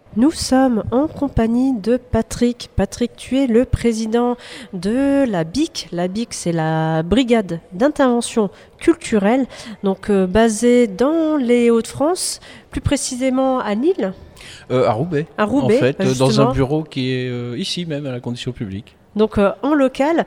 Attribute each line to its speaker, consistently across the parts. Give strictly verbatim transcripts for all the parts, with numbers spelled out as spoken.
Speaker 1: Nous sommes en compagnie de Patrick. Patrick, tu es le président de la B I C. La B I C, c'est la Brigade d'intervention culturelle, donc euh, basée dans les Hauts-de-France, plus précisément à Lille,
Speaker 2: Euh, à Roubaix,
Speaker 1: à
Speaker 2: en
Speaker 1: Roubaix,
Speaker 2: fait,
Speaker 1: bah,
Speaker 2: euh, dans un
Speaker 1: justement.
Speaker 2: bureau qui est euh, ici même à la condition publique.
Speaker 1: Donc euh, en local,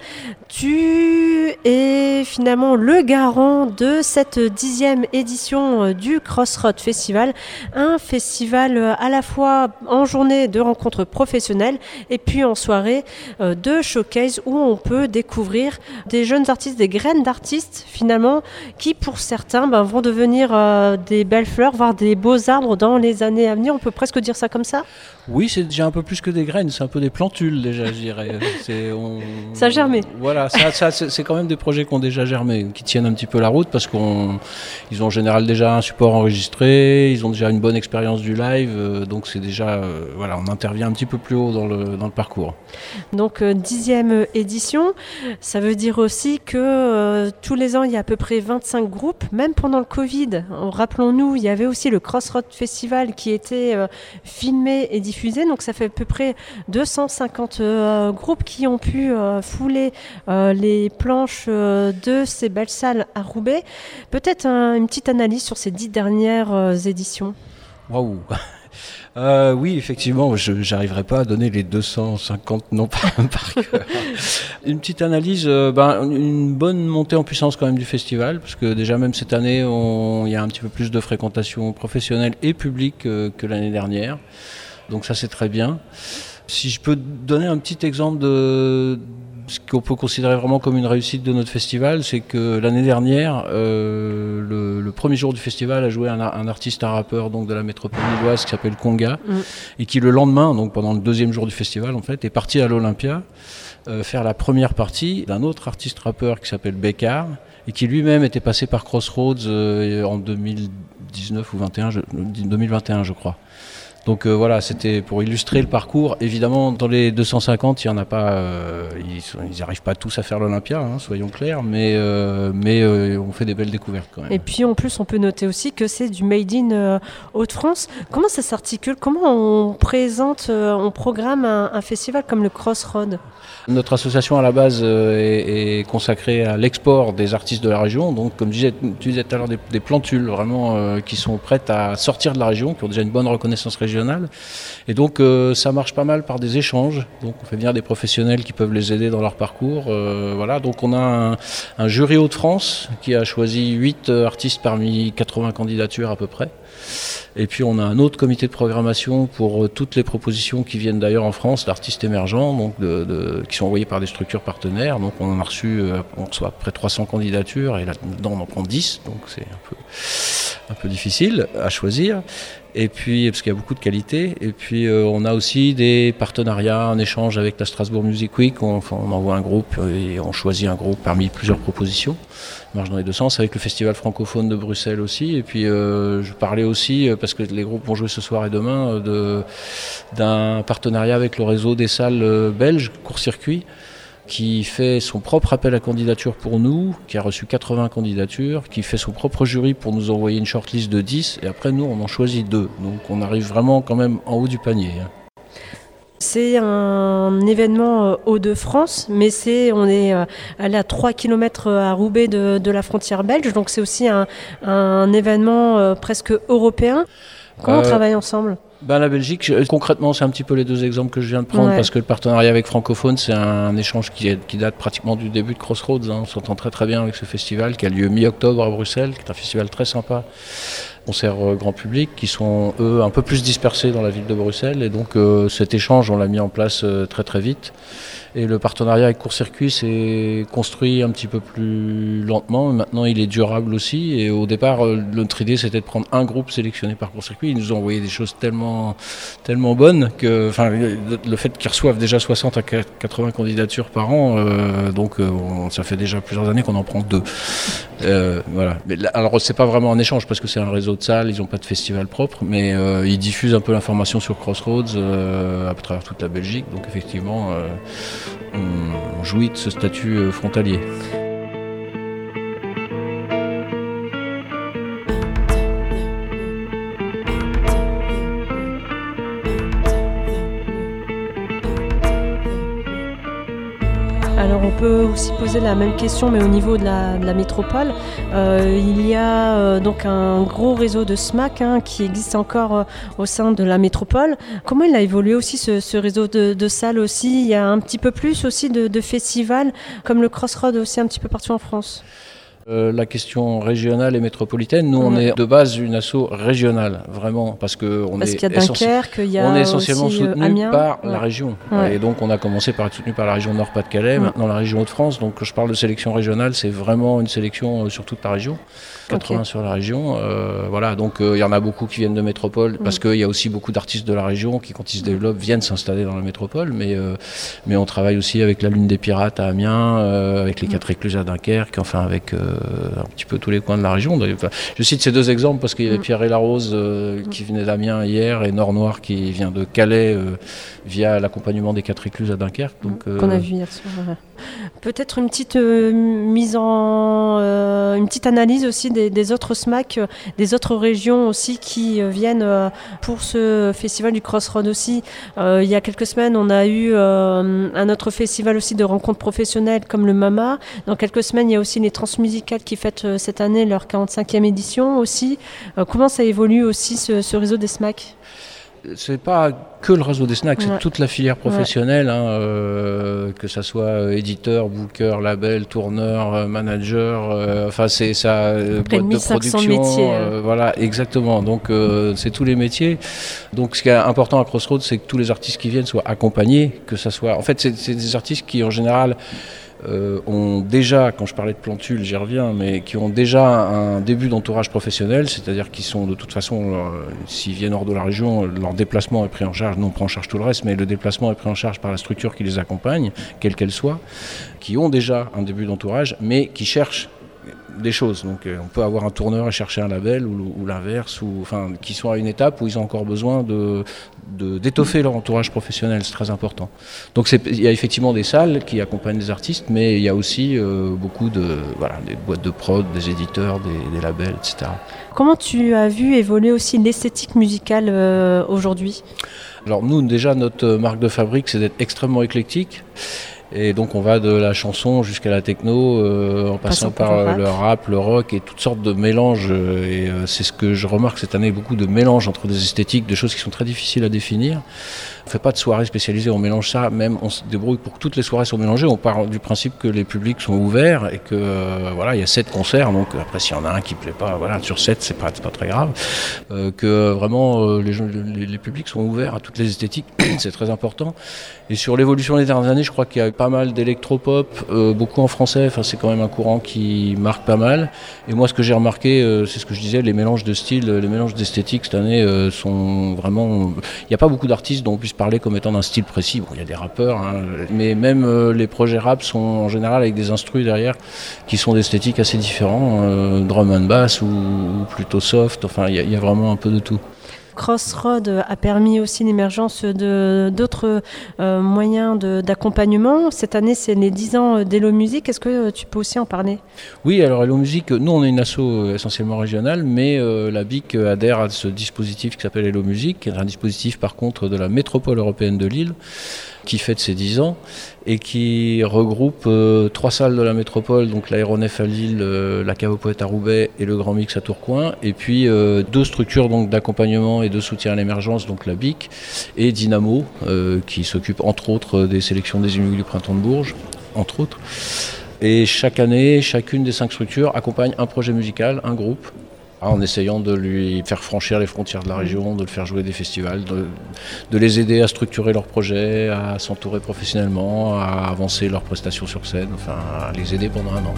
Speaker 1: tu es finalement le garant de cette dixième édition euh, du Crossroad Festival, un festival euh, à la fois en journée de rencontres professionnelles et puis en soirée euh, de showcase où on peut découvrir des jeunes artistes, des graines d'artistes finalement, qui pour certains ben, vont devenir euh, des belles fleurs, voire des beaux arbres dans les années à venir. On peut presque dire ça comme ça.
Speaker 2: Oui, c'est déjà un peu plus que des graines, c'est un peu des plantules déjà, je dirais. C'est, on...
Speaker 1: Ça a germé.
Speaker 2: Voilà, ça, ça, c'est, c'est quand même des projets qui ont déjà germé, qui tiennent un petit peu la route parce qu'ils ont en général déjà un support enregistré, ils ont déjà une bonne expérience du live, euh, donc c'est déjà, euh, voilà, on intervient un petit peu plus haut dans le, dans le parcours.
Speaker 1: Donc euh, dixième édition, ça veut dire aussi que euh, tous les ans il y a à peu près vingt-cinq groupes, même pendant le Covid. Rappelons-nous, il y avait aussi le Crossroad Festival qui était euh, filmé et diffusé, donc ça fait à peu près deux cent cinquante euh, groupes qui ont pu euh, fouler euh, les planches euh, de ces belles salles à Roubaix. Peut-être un- une petite analyse sur ces dix dernières euh, éditions.
Speaker 2: Waouh! Euh, oui, effectivement, je n'arriverai pas à donner les deux cent cinquante noms par, par cœur. Une petite analyse, euh, ben, une bonne montée en puissance quand même du festival, parce que déjà même cette année, on- il y a un petit peu plus de fréquentation professionnelle et publique euh, que l'année dernière. Donc ça, c'est très bien. Si je peux donner un petit exemple de ce qu'on peut considérer vraiment comme une réussite de notre festival, c'est que l'année dernière, euh, le, le premier jour du festival a joué un, un artiste, un rappeur donc de la métropole lilloise qui s'appelle Conga,
Speaker 1: Mm.
Speaker 2: et qui le lendemain, donc pendant le deuxième jour du festival en fait, est parti à l'Olympia euh, faire la première partie d'un autre artiste rappeur qui s'appelle Bécard, et qui lui-même était passé par Crossroads euh, en deux mille dix-neuf ou vingt et un, je, deux mille vingt et un je crois. Donc euh, voilà, c'était pour illustrer le parcours. Évidemment, dans les deux cent cinquante, il y en a pas, euh, ils n'arrivent pas tous à faire l'Olympia, hein, soyons clairs, mais, euh, mais euh, on fait des belles découvertes quand même.
Speaker 1: Et puis en plus, on peut noter aussi que c'est du Made in euh, Hauts-de-France. Comment ça s'articule? Comment on présente, euh, on programme un, un festival comme le Crossroad?
Speaker 2: Notre association à la base euh, est, est consacrée à l'export des artistes de la région. Donc comme disais, tu disais tout à l'heure, des, des plantules vraiment euh, qui sont prêtes à sortir de la région, qui ont déjà une bonne reconnaissance régionale. Et donc euh, ça marche pas mal par des échanges. Donc on fait venir des professionnels qui peuvent les aider dans leur parcours. Euh, voilà. Donc on a un, un jury Hauts-de-France qui a choisi huit artistes parmi quatre-vingts candidatures à peu près. Et puis on a un autre comité de programmation pour toutes les propositions qui viennent d'ailleurs en France, d'artistes émergents, donc de, de, qui sont envoyés par des structures partenaires. Donc on en a reçu, euh, on reçoit près de trois cents candidatures et là-dedans on en prend dix, donc c'est un peu, un peu difficile à choisir. Et puis, parce qu'il y a beaucoup de qualité. Et puis, euh, on a aussi des partenariats en échange avec la Strasbourg Music Week. On, enfin, on envoie un groupe et on choisit un groupe parmi plusieurs propositions. Ça marche dans les deux sens. Avec le Festival francophone de Bruxelles aussi. Et puis, euh, je parlais aussi, parce que les groupes vont jouer ce soir et demain, de, d'un partenariat avec le réseau des salles belges, Court-Circuit, qui fait son propre appel à candidature pour nous, qui a reçu quatre-vingts candidatures, qui fait son propre jury pour nous envoyer une shortlist de dix, et après nous on en choisit deux. Donc on arrive vraiment quand même en haut du panier.
Speaker 1: C'est un événement euh, Hauts-de-France, mais c'est, on est euh, allé à trois kilomètres à Roubaix de, de la frontière belge, donc c'est aussi un, un événement euh, presque européen. Comment on
Speaker 2: Euh,
Speaker 1: travaille ensemble?
Speaker 2: Ben, la Belgique, je- concrètement, c'est un petit peu les deux exemples que je viens de prendre,
Speaker 1: Ouais.
Speaker 2: parce que le partenariat avec Francophone, c'est un échange qui, est- qui date pratiquement du début de Crossroads. Hein. On s'entend très très bien avec ce festival qui a lieu mi-octobre à Bruxelles, qui est un festival très sympa. Concerts euh, grand public qui sont, eux, un peu plus dispersés dans la ville de Bruxelles. Et donc euh, cet échange, on l'a mis en place euh, très très vite. Et le partenariat avec Court-Circuit s'est construit un petit peu plus lentement. Maintenant, il est durable aussi. Et au départ, euh, notre idée, c'était de prendre un groupe sélectionné par Court-Circuit. Ils nous ont envoyé des choses tellement, tellement bonnes que, enfin, le, le fait qu'ils reçoivent déjà soixante à quatre-vingts candidatures par an, euh, donc euh, on, ça fait déjà plusieurs années qu'on en prend deux. Euh, voilà. Mais là, alors, c'est pas vraiment un échange parce que c'est un réseau de salles, ils n'ont pas de festival propre, mais euh, ils diffusent un peu l'information sur Crossroads euh, à travers toute la Belgique. Donc, effectivement, euh, on jouit de ce statut euh, frontalier.
Speaker 1: peut aussi poser la même question, mais au niveau de la, de la métropole. Euh, il y a euh, donc un gros réseau de S M A C hein, qui existe encore euh, au sein de la métropole. Comment il a évolué aussi ce, ce réseau de, de salles aussi? Il y a un petit peu plus aussi de, de festivals, comme le Crossroad aussi un petit peu partout en France.
Speaker 2: Euh, la question régionale et métropolitaine, nous on est de base une asso régionale, vraiment, parce que on
Speaker 1: parce
Speaker 2: est,
Speaker 1: qu'il y a Dunkerque, il y a
Speaker 2: on est essentiellement
Speaker 1: aussi,
Speaker 2: soutenu
Speaker 1: euh, Amiens.
Speaker 2: par
Speaker 1: ouais.
Speaker 2: la région.
Speaker 1: Ouais.
Speaker 2: Et donc on a commencé par être soutenu par la région Nord-Pas-de-Calais, ouais. Maintenant la région Hauts-de-France. Donc quand je parle de sélection régionale, c'est vraiment une sélection euh, sur toute la région. quatre-vingts okay. Sur la région. Euh, voilà, donc il euh, y en a beaucoup qui viennent de métropole, parce mmh. qu'il y a aussi beaucoup d'artistes de la région qui, quand ils se développent, viennent s'installer dans la métropole. Mais, euh, mais on travaille aussi avec la Lune des Pirates à Amiens, euh, avec les Quatre Écluses à Dunkerque, enfin avec euh, un petit peu tous les coins de la région. Enfin, je cite ces deux exemples parce qu'il y avait Pierre et la Rose euh, qui venait d'Amiens hier et Nord Noir qui vient de Calais euh, via l'accompagnement des Quatre Écluses à Dunkerque. Donc, euh...
Speaker 1: qu'on a vu hier soir. Ouais. Peut-être une petite euh, mise en, euh, une petite analyse aussi des, des autres S M A C, euh, des autres régions aussi qui euh, viennent euh, pour ce festival du Crossroad aussi. Euh, il y a quelques semaines, on a eu euh, un autre festival aussi de rencontres professionnelles comme le MAMA. Dans quelques semaines, il y a aussi les Transmusicales qui fêtent euh, cette année leur quarante-cinquième édition aussi. Euh, comment ça évolue aussi ce, ce réseau des S M A C ?
Speaker 2: C'est pas que le réseau des S M A C,
Speaker 1: ouais.
Speaker 2: c'est toute la filière professionnelle,
Speaker 1: ouais.
Speaker 2: hein, euh, que ça soit euh, éditeur, booker, label, tourneur, euh, manager, euh, enfin c'est ça, euh, boîte de production,
Speaker 1: métiers,
Speaker 2: euh, voilà, exactement. Donc euh, c'est tous les métiers. Donc ce qui est important à Crossroads, c'est que tous les artistes qui viennent soient accompagnés, que ça soit. En fait, c'est, c'est des artistes qui en général Euh, ont déjà, quand je parlais de Plantule, j'y reviens, mais qui ont déjà un début d'entourage professionnel, c'est-à-dire qu'ils sont de toute façon, euh, s'ils viennent hors de la région, leur déplacement est pris en charge, non, on prend en charge tout le reste, mais le déplacement est pris en charge par la structure qui les accompagne, quelle qu'elle soit, qui ont déjà un début d'entourage, mais qui cherchent des choses. Donc euh, on peut avoir un tourneur et chercher un label ou, ou l'inverse, ou enfin qui sont à une étape où ils ont encore besoin de, de d'étoffer leur entourage professionnel, c'est très important. Donc c'est, il y a effectivement des salles qui accompagnent des artistes, mais il y a aussi euh, beaucoup de voilà des boîtes de prod, des éditeurs, des, des labels, et cetera.
Speaker 1: Comment tu as vu évoluer aussi l'esthétique musicale euh, aujourd'hui ?
Speaker 2: Alors nous déjà notre marque de fabrique c'est d'être extrêmement éclectique. Et donc on va de la chanson jusqu'à la techno, euh, en passant, passant par le rap. le rap, le rock et toutes sortes de mélanges. Euh, et euh, c'est ce que je remarque cette année, beaucoup de mélanges entre des esthétiques, des choses qui sont très difficiles à définir. On ne fait pas de soirée spécialisée, on mélange ça, même on se débrouille pour que toutes les soirées soient mélangées. On part du principe que les publics sont ouverts et que euh, voilà, il y a sept concerts, donc après s'il y en a un qui ne plaît pas, voilà, sur sept c'est pas, c'est pas très grave. Euh, que vraiment euh, les, gens, les, les publics sont ouverts à toutes les esthétiques, c'est très important. Et sur l'évolution des dernières années, je crois qu'il y a pas mal d'électropop, euh, beaucoup en français, enfin c'est quand même un courant qui marque pas mal. Et moi ce que j'ai remarqué, euh, c'est ce que je disais, les mélanges de styles, les mélanges d'esthétiques cette année euh, sont vraiment... Il n'y a pas beaucoup d'artistes dont on puisse parler comme étant d'un style précis. Bon, il y a des rappeurs, hein, mais même euh, les projets rap sont en général avec des instrus derrière qui sont d'esthétiques assez différents, euh, drum and bass ou, ou plutôt soft, enfin il y, y a vraiment un peu de tout.
Speaker 1: Crossroad a permis aussi l'émergence de, d'autres euh, moyens de, d'accompagnement. Cette année, c'est les dix ans d'Hello Music. Est-ce que tu peux aussi en parler ?
Speaker 2: Oui, alors Hello Music, nous on est une asso essentiellement régionale, mais euh, la B I C adhère à ce dispositif qui s'appelle Hello Music, qui est un dispositif par contre de la métropole européenne de Lille, qui fête ses dix ans et qui regroupe euh, trois salles de la métropole, donc l'aéronef à Lille, euh, la cave aux poètes à Roubaix et le Grand Mix à Tourcoing, et puis euh, deux structures donc, d'accompagnement et de soutien à l'émergence, donc la B I C et Dynamo, euh, qui s'occupe entre autres des sélections des Inuits du Printemps de Bourges, entre autres. Et chaque année, chacune des cinq structures accompagne un projet musical, un groupe, en essayant de lui faire franchir les frontières de la région, de le faire jouer des festivals, de, de les aider à structurer leurs projets, à s'entourer professionnellement, à avancer leurs prestations sur scène, enfin à les aider pendant un an.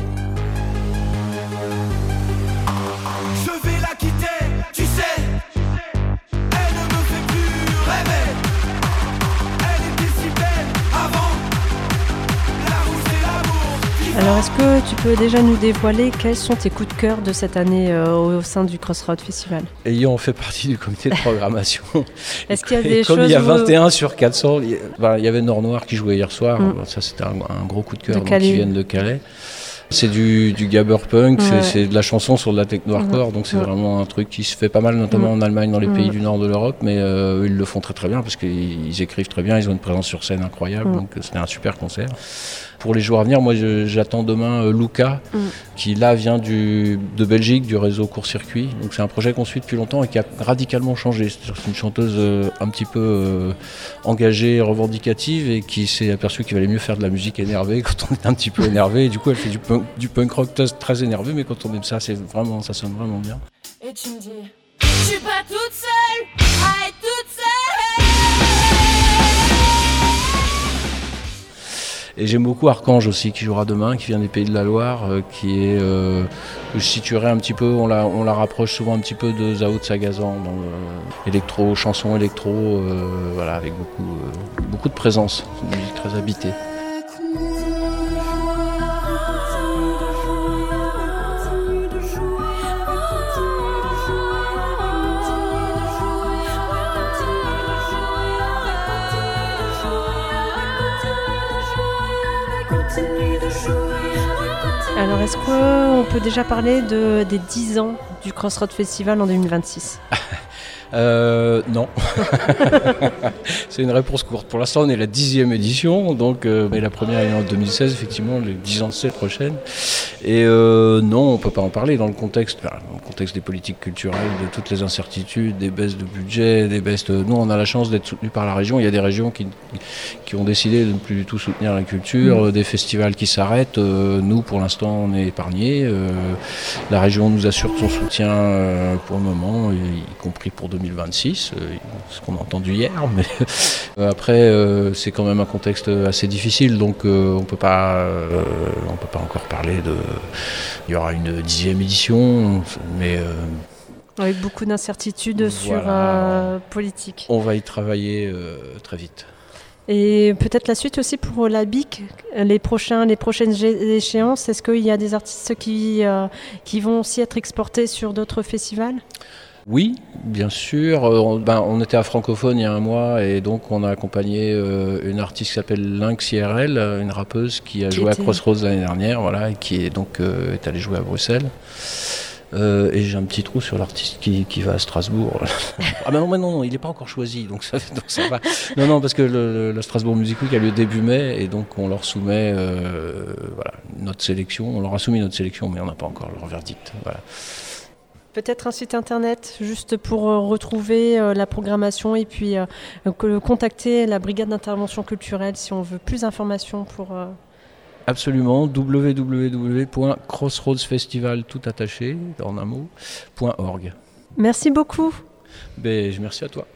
Speaker 3: Je vais la quitter, tu sais, elle ne me fait plus rêver. Elle était si belle avant, la rousse et l'amour.
Speaker 1: Alors est-ce que tu peux déjà nous dévoiler quels sont tes coups de cœur de cette année euh, au sein du Crossroad Festival ?
Speaker 2: Ayant fait partie du comité de programmation,
Speaker 1: est-ce qu'il y a des
Speaker 2: et comme
Speaker 1: choses
Speaker 2: il y a vingt et un
Speaker 1: où...
Speaker 2: sur quatre cents, il y, ben, il y avait Nord Noir qui jouait hier soir, mm. ça c'était un, un gros coup de cœur, de donc, qui viennent de Calais. C'est du, du gabber punk, ouais. c'est, c'est de la chanson sur de la techno hardcore, mmh. donc c'est mmh. vraiment un truc qui se fait pas mal, notamment mmh. en Allemagne, dans les mmh. pays du nord de l'Europe, mais euh, ils le font très très bien parce qu'ils écrivent très bien, ils ont une présence sur scène incroyable, mmh. donc c'était un super concert. pour les jours à venir, moi je, j'attends demain euh, Luca, mm. qui là vient du, de Belgique, du réseau Court-Circuit. Donc c'est un projet qu'on suit depuis longtemps et qui a radicalement changé. C'est-à-dire que c'est une chanteuse euh, un petit peu euh, engagée, revendicative et qui s'est aperçue qu'il valait mieux faire de la musique énervée quand on est un petit peu énervé. Et du coup elle fait du punk, du punk rock très énervé, mais quand on aime ça, c'est vraiment, ça sonne vraiment bien.
Speaker 4: Et tu me dis, je suis pas toute seule à être toute seule.
Speaker 2: Et j'aime beaucoup Archange aussi, qui jouera demain, qui vient des Pays de la Loire, euh, qui est, euh, je situerais un petit peu, on la, on la rapproche souvent un petit peu de Zao de Sagazan, dans le électro, chanson électro, euh, voilà, avec beaucoup, euh, beaucoup de présence, une musique très habitée.
Speaker 1: Alors, est-ce qu'on peut déjà parler de, des dix ans du Crossroads Festival en deux mille vingt-six ?
Speaker 2: Euh, non. C'est une réponse courte. Pour l'instant, on est la dixième édition, donc, euh, mais la première est en deux mille seize, effectivement, les dix ans c'est la prochaine. Et euh, non, on ne peut pas en parler dans le contexte, enfin, dans le contexte des politiques culturelles, de toutes les incertitudes, des baisses de budget, des baisses de... Nous, on a la chance d'être soutenus par la région. Il y a des régions qui, qui ont décidé de ne plus du tout soutenir la culture, mmh. des festivals qui s'arrêtent. Euh, nous, pour l'instant, on est épargnés. Euh, la région nous assure son soutien euh, pour le moment, y, y compris pour deux mille vingt-six, euh, ce qu'on a entendu hier. Mais euh, après, euh, c'est quand même un contexte assez difficile, donc euh, on peut pas, euh, on peut pas encore parler de. Il y aura une dixième édition, mais euh,
Speaker 1: avec beaucoup d'incertitudes voilà, sur euh, politique.
Speaker 2: On va y travailler euh, très vite.
Speaker 1: Et peut-être la suite aussi pour la B I C, les, prochains, les prochaines échéances. Est-ce qu'il y a des artistes qui, euh, qui vont aussi être exportés sur d'autres festivals ?
Speaker 2: Oui, bien sûr. On, ben, on était à Francophone il y a un mois et donc on a accompagné euh, une artiste qui s'appelle Lynx I R L, une rappeuse qui a qui joué était... à Crossroads l'année dernière, voilà, et qui est donc euh, est allée jouer à Bruxelles. Euh, et j'ai un petit trou sur l'artiste qui, qui va à Strasbourg. Ah ben non, mais non, non, il n'est pas encore choisi, donc ça, donc ça va. Non, non, parce que le, le Strasbourg Music Week a lieu début mai et donc on leur soumet euh, voilà, notre sélection. On leur a soumis notre sélection, mais on n'a pas encore leur verdict. Voilà.
Speaker 1: Peut-être un site internet, juste pour euh, retrouver euh, la programmation et puis euh, que, contacter la brigade d'intervention culturelle si on veut plus d'informations pour... Euh...
Speaker 2: Absolument, w w w point crossroadsfestival tout attaché, en un mot, point org.
Speaker 1: Merci beaucoup.
Speaker 2: Ben, merci à toi.